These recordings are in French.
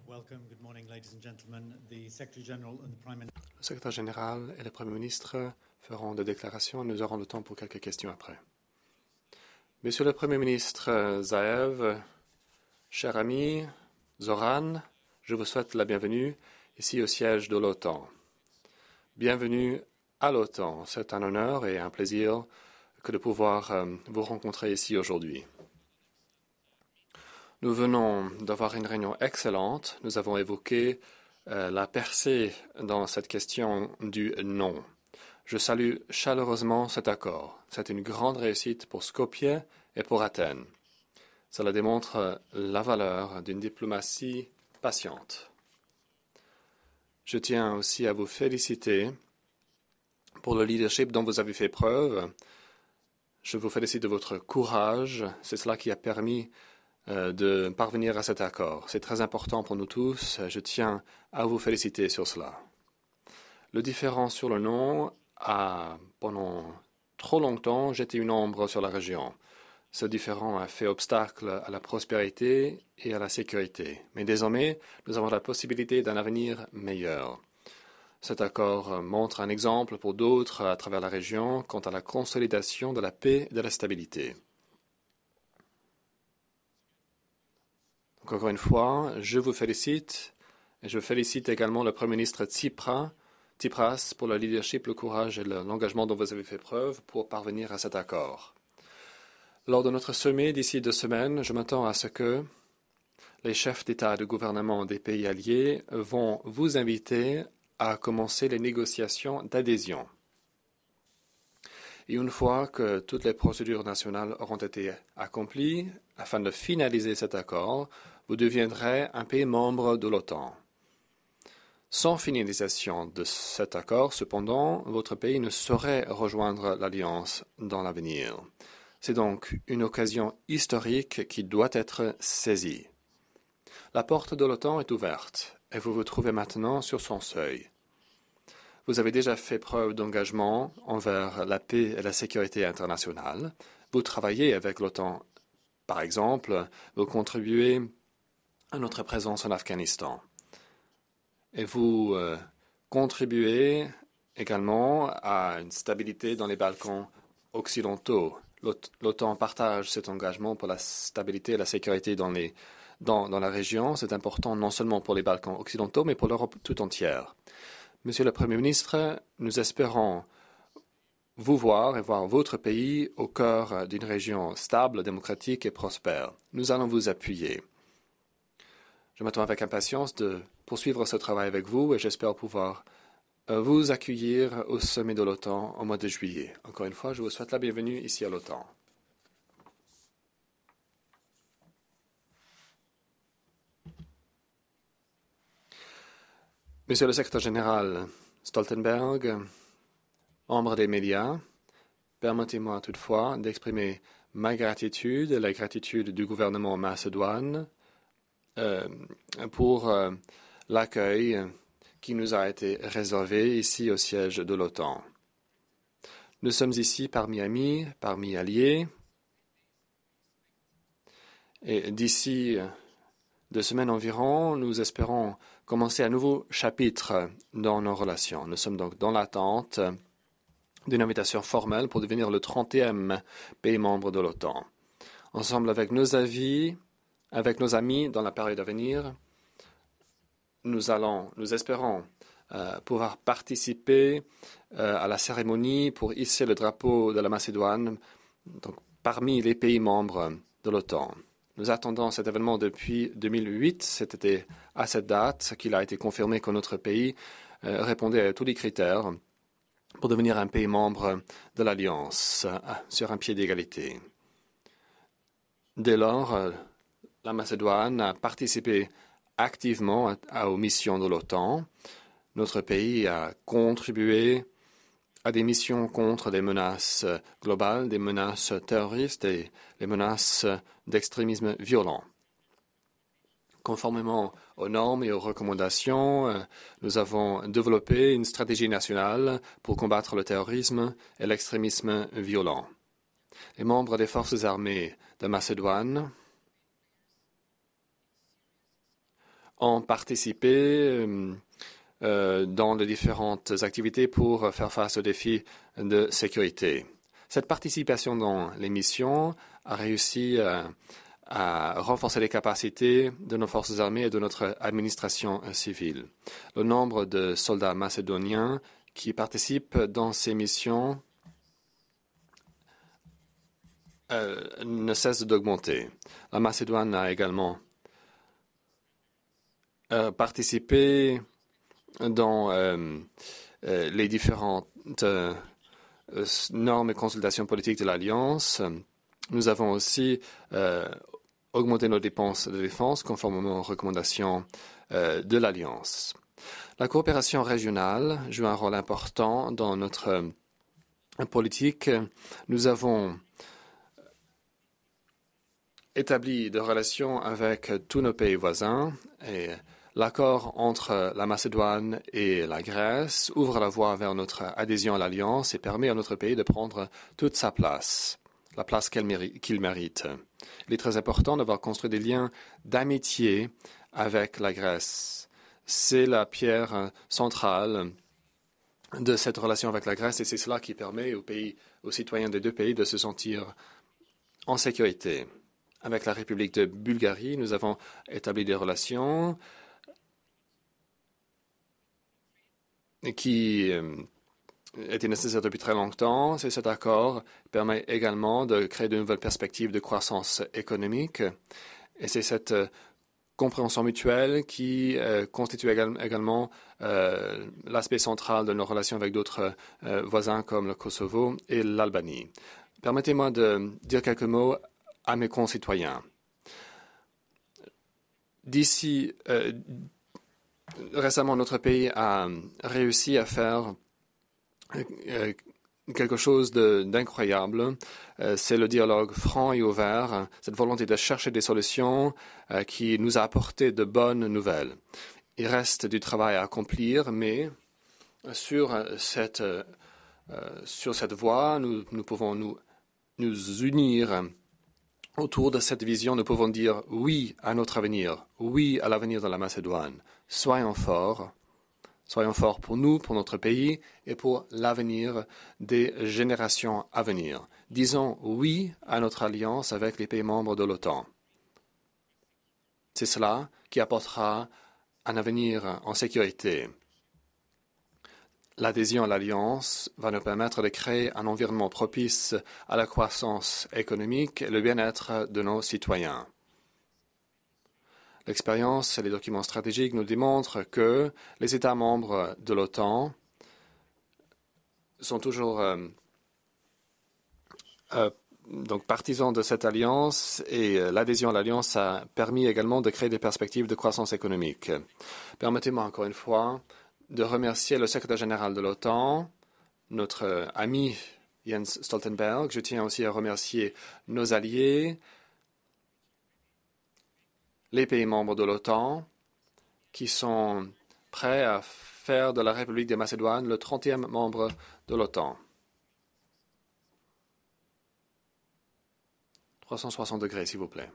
Le secrétaire général et le Premier ministre feront des déclarations et nous aurons le temps pour quelques questions après. Monsieur le Premier ministre Zaev, cher ami Zoran, je vous souhaite la bienvenue ici au siège de l'OTAN. Bienvenue à l'OTAN. C'est un honneur et un plaisir que de pouvoir vous rencontrer ici aujourd'hui. Nous venons d'avoir une réunion excellente. Nous avons évoqué la percée dans cette question du non. Je salue chaleureusement cet accord. C'est une grande réussite pour Skopje et pour Athènes. Cela démontre la valeur d'une diplomatie patiente. Je tiens aussi à vous féliciter pour le leadership dont vous avez fait preuve. Je vous félicite de votre courage. C'est cela qui a permis de parvenir à cet accord. C'est très important pour nous tous. Je tiens à vous féliciter sur cela. Le différend sur le non a, pendant trop longtemps, jeté une ombre sur la région. Ce différend a fait obstacle à la prospérité et à la sécurité. Mais désormais, nous avons la possibilité d'un avenir meilleur. Cet accord montre un exemple pour d'autres à travers la région quant à la consolidation de la paix et de la stabilité. Donc, encore une fois, je vous félicite et je félicite également le Premier ministre Tsipras pour le leadership, le courage et l'engagement dont vous avez fait preuve pour parvenir à cet accord. Lors de notre sommet d'ici 2 semaines, je m'attends à ce que les chefs d'État et de gouvernement des pays alliés vont vous inviter à commencer les négociations d'adhésion. Et une fois que toutes les procédures nationales auront été accomplies, afin de finaliser cet accord, vous deviendrez un pays membre de l'OTAN. Sans finalisation de cet accord, cependant, votre pays ne saurait rejoindre l'Alliance dans l'avenir. C'est donc une occasion historique qui doit être saisie. La porte de l'OTAN est ouverte et vous vous trouvez maintenant sur son seuil. Vous avez déjà fait preuve d'engagement envers la paix et la sécurité internationale. Vous travaillez avec l'OTAN. Par exemple, vous contribuez à notre présence en Afghanistan. Et vous contribuez également à une stabilité dans les Balkans occidentaux. L'OTAN partage cet engagement pour la stabilité et la sécurité dans la région. C'est important non seulement pour les Balkans occidentaux, mais pour l'Europe tout entière. Monsieur le Premier ministre, nous espérons vous voir et voir votre pays au cœur d'une région stable, démocratique et prospère. Nous allons vous appuyer. Je m'attends avec impatience de poursuivre ce travail avec vous et j'espère pouvoir vous accueillir au sommet de l'OTAN au mois de juillet. Encore une fois, je vous souhaite la bienvenue ici à l'OTAN. Monsieur le secrétaire général Stoltenberg, membre des médias, permettez-moi toutefois d'exprimer ma gratitude et la gratitude du gouvernement macédoine pour l'accueil qui nous a été réservé ici au siège de l'OTAN. Nous sommes ici parmi amis, parmi alliés, et d'ici 2 semaines environ, nous espérons commencer un nouveau chapitre dans nos relations. Nous sommes donc dans l'attente d'une invitation formelle pour devenir le 30e pays membre de l'OTAN. Ensemble avec nos amis dans la période à venir, nous espérons pouvoir participer à la cérémonie pour hisser le drapeau de la Macédoine donc, parmi les pays membres de l'OTAN. Nous attendons cet événement depuis 2008. C'était à cette date qu'il a été confirmé que notre pays répondait à tous les critères pour devenir un pays membre de l'Alliance sur un pied d'égalité. Dès lors, la Macédoine a participé activement aux missions de l'OTAN. Notre pays a contribué à des missions contre des menaces globales, des menaces terroristes et les menaces d'extrémisme violent. Conformément aux normes et aux recommandations, nous avons développé une stratégie nationale pour combattre le terrorisme et l'extrémisme violent. Les membres des forces armées de Macédoine ont participé dans les différentes activités pour faire face aux défis de sécurité. Cette participation dans les missions a réussi à renforcer les capacités de nos forces armées et de notre administration civile. Le nombre de soldats macédoniens qui participent dans ces missions ne cesse d'augmenter. La Macédoine a également participé dans les différentes normes et consultations politiques de l'Alliance. Nous avons aussi augmenté nos dépenses de défense conformément aux recommandations de l'Alliance. La coopération régionale joue un rôle important dans notre politique. Nous avons établi de relations avec tous nos pays voisins et l'accord entre la Macédoine et la Grèce ouvre la voie vers notre adhésion à l'Alliance et permet à notre pays de prendre toute sa place, la place qu'il mérite. Il est très important d'avoir construit des liens d'amitié avec la Grèce. C'est la pierre centrale de cette relation avec la Grèce et c'est cela qui permet aux citoyens des deux pays de se sentir en sécurité. Avec la République de Bulgarie, nous avons établi des relations qui étaient nécessaires depuis très longtemps. Cet accord permet également de créer de nouvelles perspectives de croissance économique. Et c'est cette compréhension mutuelle qui constitue également l'aspect central de nos relations avec d'autres voisins comme le Kosovo et l'Albanie. Permettez-moi de dire quelques mots à mes concitoyens. Récemment, notre pays a réussi à faire quelque chose d'incroyable. C'est le dialogue franc et ouvert, cette volonté de chercher des solutions qui nous a apporté de bonnes nouvelles. Il reste du travail à accomplir, mais sur cette voie, nous pouvons nous unir autour de cette vision. Nous pouvons dire oui à notre avenir, oui à l'avenir de la Macédoine. Soyons forts pour nous, pour notre pays et pour l'avenir des générations à venir. Disons oui à notre alliance avec les pays membres de l'OTAN. C'est cela qui apportera un avenir en sécurité. L'adhésion à l'Alliance va nous permettre de créer un environnement propice à la croissance économique et le bien-être de nos citoyens. L'expérience et les documents stratégiques nous démontrent que les États membres de l'OTAN sont toujours donc partisans de cette alliance et l'adhésion à l'Alliance a permis également de créer des perspectives de croissance économique. Permettez-moi encore une fois de remercier le secrétaire général de l'OTAN, notre ami Jens Stoltenberg. Je tiens aussi à remercier nos alliés, les pays membres de l'OTAN, qui sont prêts à faire de la République de Macédoine le 30e membre de l'OTAN. 360 degrés, s'il vous plaît.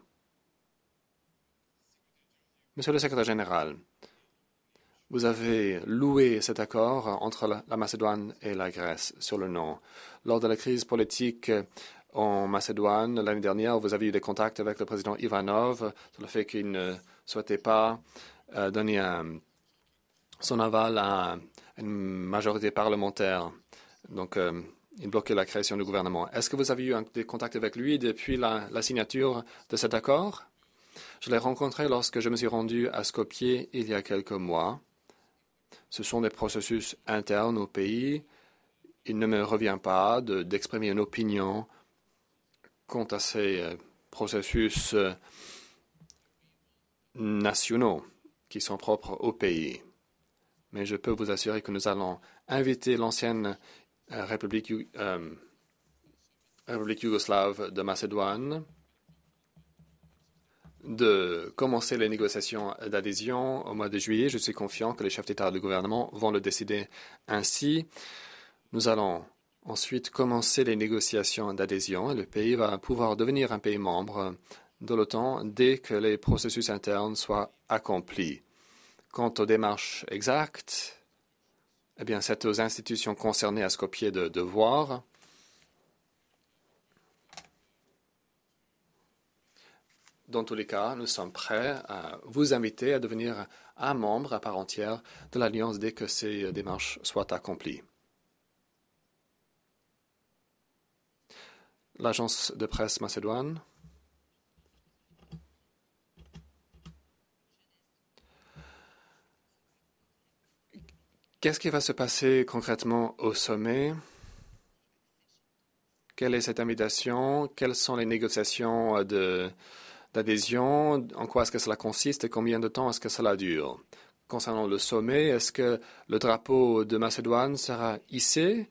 Monsieur le secrétaire général, vous avez loué cet accord entre la Macédoine et la Grèce sur le nom. Lors de la crise politique en Macédoine, l'année dernière, vous avez eu des contacts avec le président Ivanov sur le fait qu'il ne souhaitait pas donner son aval à une majorité parlementaire. Donc, il bloquait la création du gouvernement. Est-ce que vous avez eu des contacts avec lui depuis la signature de cet accord? Je l'ai rencontré lorsque je me suis rendu à Skopje il y a quelques mois. Ce sont des processus internes au pays. Il ne me revient pas d'exprimer une opinion quant à ces processus nationaux qui sont propres au pays. Mais je peux vous assurer que nous allons inviter l'ancienne République yougoslave de Macédoine de commencer les négociations d'adhésion au mois de juillet. Je suis confiant que les chefs d'État et de gouvernement vont le décider ainsi. Nous allons ensuite commencer les négociations d'adhésion et le pays va pouvoir devenir un pays membre de l'OTAN dès que les processus internes soient accomplis. Quant aux démarches exactes, eh bien, c'est aux institutions concernées à Skopje de voir. Dans tous les cas, nous sommes prêts à vous inviter à devenir un membre à part entière de l'Alliance dès que ces démarches soient accomplies. L'agence de presse macédoine. Qu'est-ce qui va se passer concrètement au sommet? Quelle est cette invitation? Quelles sont les négociations d'adhésion? En quoi est-ce que cela consiste et combien de temps est-ce que cela dure? Concernant le sommet, est-ce que le drapeau de Macédoine sera hissé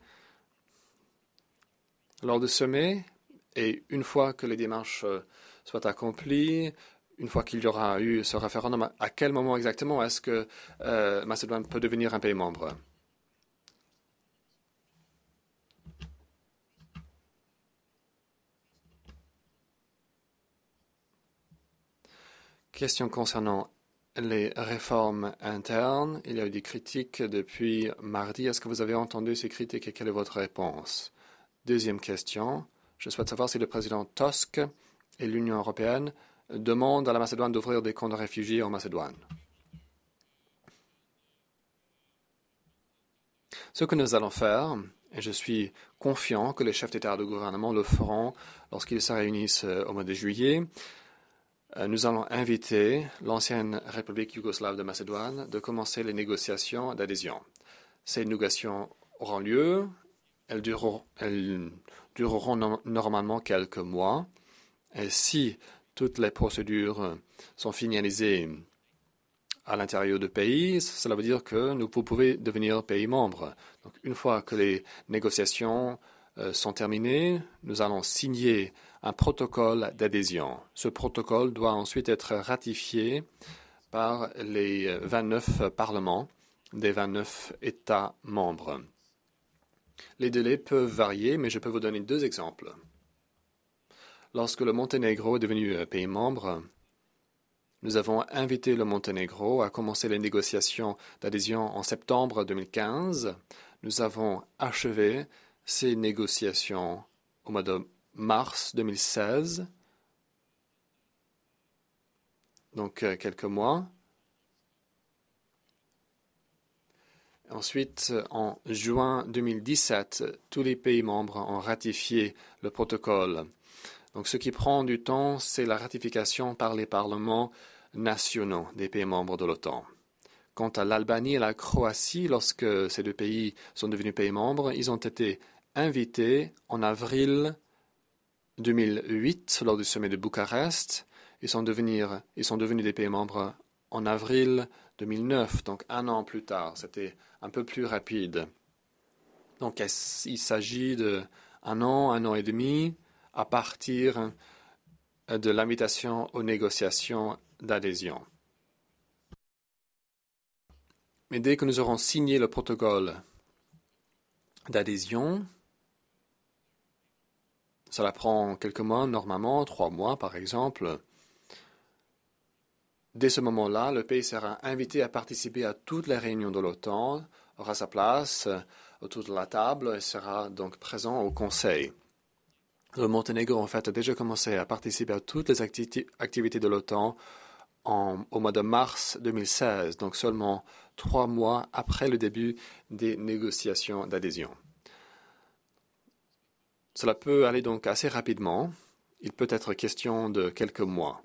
lors du sommet? Et une fois que les démarches soient accomplies, une fois qu'il y aura eu ce référendum, à quel moment exactement est-ce que Macédoine peut devenir un pays membre? Question concernant les réformes internes. Il y a eu des critiques depuis mardi. Est-ce que vous avez entendu ces critiques et quelle est votre réponse? Deuxième question. Je souhaite savoir si le président Tusk et l'Union européenne demandent à la Macédoine d'ouvrir des camps de réfugiés en Macédoine. Ce que nous allons faire, et je suis confiant que les chefs d'État et de gouvernement le feront lorsqu'ils se réunissent au mois de juillet, nous allons inviter l'ancienne République yougoslave de Macédoine de commencer les négociations d'adhésion. Ces négociations auront lieu, elles dureront normalement quelques mois, et si toutes les procédures sont finalisées à l'intérieur du pays, cela veut dire que vous pouvez devenir pays membre. Donc, une fois que les négociations sont terminées, nous allons signer un protocole d'adhésion. Ce protocole doit ensuite être ratifié par les 29 parlements des 29 États membres. Les délais peuvent varier, mais je peux vous donner deux exemples. Lorsque le Monténégro est devenu pays membre, nous avons invité le Monténégro à commencer les négociations d'adhésion en septembre 2015. Nous avons achevé ces négociations au mois de mars 2016, donc quelques mois. Ensuite, en juin 2017, tous les pays membres ont ratifié le protocole. Donc, ce qui prend du temps, c'est la ratification par les parlements nationaux des pays membres de l'OTAN. Quant à l'Albanie et la Croatie, lorsque ces deux pays sont devenus pays membres, ils ont été invités en avril 2008 lors du sommet de Bucarest. Ils sont devenus des pays membres en avril 2009, donc un an plus tard. C'était un peu plus rapide. Donc il s'agit d'un an et demi à partir de l'invitation aux négociations d'adhésion. Mais dès que nous aurons signé le protocole d'adhésion, cela prend quelques mois, normalement, 3 mois par exemple. Dès ce moment-là, le pays sera invité à participer à toutes les réunions de l'OTAN, aura sa place autour de la table et sera donc présent au Conseil. Le Monténégro, en fait, a déjà commencé à participer à toutes les activités de l'OTAN au mois de mars 2016, donc seulement 3 mois après le début des négociations d'adhésion. Cela peut aller donc assez rapidement. Il peut être question de quelques mois.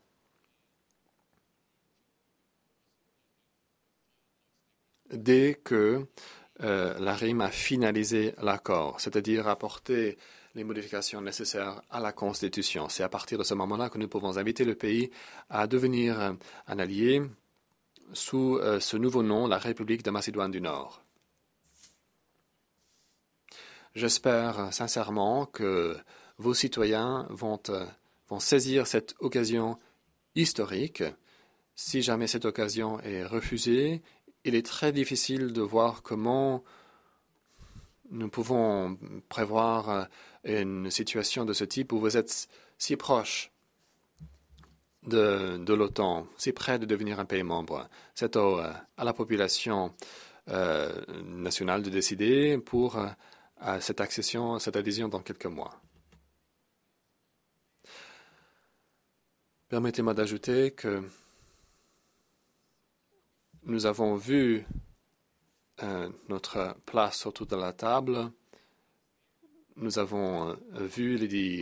Dès que l'ARIM a finalisé l'accord, c'est-à-dire apporté les modifications nécessaires à la Constitution. C'est à partir de ce moment-là que nous pouvons inviter le pays à devenir un allié sous ce nouveau nom, la République de Macédoine du Nord. J'espère sincèrement que vos citoyens vont saisir cette occasion historique. Si jamais cette occasion est refusée, il est très difficile de voir comment nous pouvons prévoir une situation de ce type où vous êtes si proche de l'OTAN, si près de devenir un pays membre. C'est à la population nationale de décider pour cette accession, cette adhésion dans quelques mois. Permettez-moi d'ajouter que nous avons vu notre place autour de la table. Nous avons vu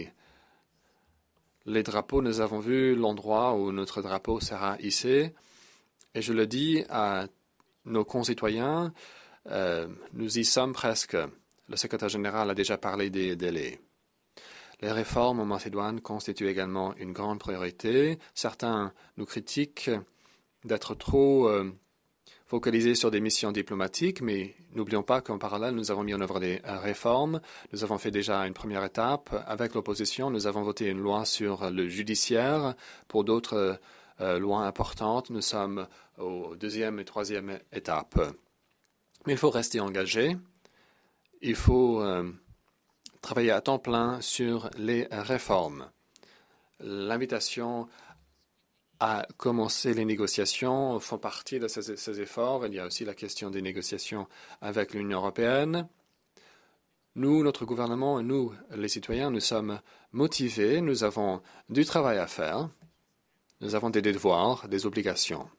les drapeaux, nous avons vu l'endroit où notre drapeau sera hissé. Et je le dis à nos concitoyens, nous y sommes presque. Le secrétaire général a déjà parlé des délais. Les réformes en Macédoine constituent également une grande priorité. Certains nous critiquent d'être trop focalisés sur des missions diplomatiques, mais n'oublions pas qu'en parallèle, nous avons mis en œuvre des réformes. Nous avons fait déjà une première étape. Avec l'opposition, nous avons voté une loi sur le judiciaire. Pour d'autres lois importantes, nous sommes aux deuxième et troisième étapes. Mais il faut rester engagé. Il faut travailler à temps plein sur les réformes. L'invitation à commencer les négociations font partie de ces efforts. Il y a aussi la question des négociations avec l'Union européenne. Nous, notre gouvernement, nous, les citoyens, nous sommes motivés. Nous avons du travail à faire. Nous avons des devoirs, des obligations.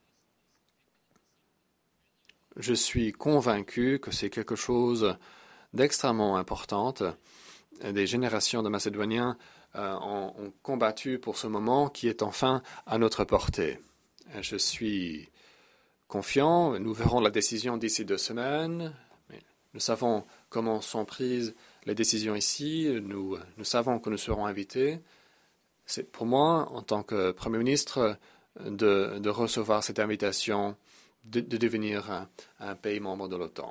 Je suis convaincu que c'est quelque chose d'extrêmement important. Des générations de Macédoniens ont combattu pour ce moment qui est enfin à notre portée. Je suis confiant. Nous verrons la décision d'ici 2 semaines. Mais nous savons comment sont prises les décisions ici. Nous savons que nous serons invités. C'est pour moi, en tant que Premier ministre, de recevoir cette invitation de devenir un pays membre de l'OTAN.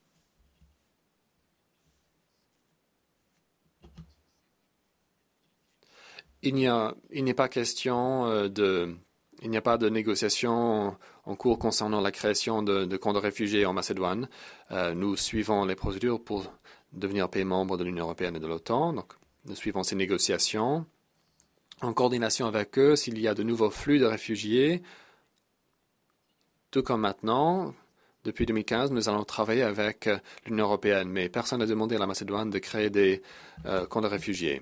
Il n'est pas question il n'y a pas de négociation en cours concernant la création de camps de réfugiés en Macédoine. Nous suivons les procédures pour devenir pays membre de l'Union européenne et de l'OTAN. Donc, nous suivons ces négociations en coordination avec eux s'il y a de nouveaux flux de réfugiés. Tout comme maintenant, depuis 2015, nous allons travailler avec l'Union européenne, mais personne n'a demandé à la Macédoine de créer des camps de réfugiés.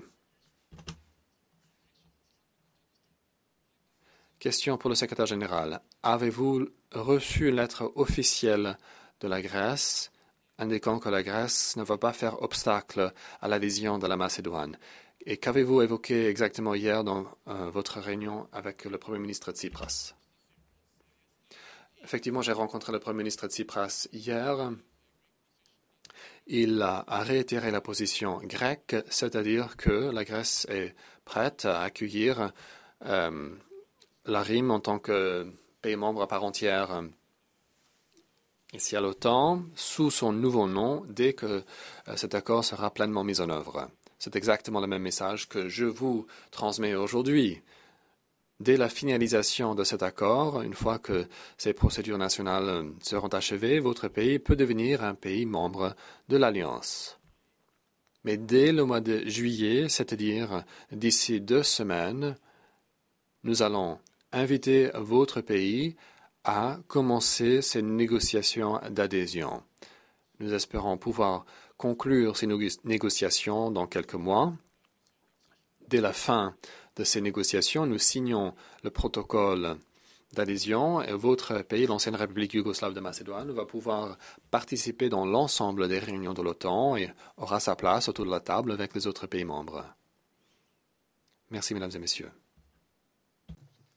Question pour le secrétaire général. Avez-vous reçu une lettre officielle de la Grèce indiquant que la Grèce ne va pas faire obstacle à l'adhésion de la Macédoine? Et qu'avez-vous évoqué exactement hier dans votre réunion avec le Premier ministre Tsipras? Effectivement, j'ai rencontré le Premier ministre Tsipras hier. Il a réitéré la position grecque, c'est-à-dire que la Grèce est prête à accueillir la RIM en tant que pays membre à part entière ici à l'OTAN, sous son nouveau nom, dès que cet accord sera pleinement mis en œuvre. C'est exactement le même message que je vous transmets aujourd'hui. Dès la finalisation de cet accord, une fois que ces procédures nationales seront achevées, votre pays peut devenir un pays membre de l'Alliance. Mais dès le mois de juillet, c'est-à-dire d'ici 2 semaines, nous allons inviter votre pays à commencer ces négociations d'adhésion. Nous espérons pouvoir conclure ces négociations dans quelques mois. Dès la fin de ces négociations, nous signons le protocole d'adhésion et votre pays, l'ancienne République yougoslave de Macédoine, va pouvoir participer dans l'ensemble des réunions de l'OTAN et aura sa place autour de la table avec les autres pays membres. Merci, mesdames et messieurs.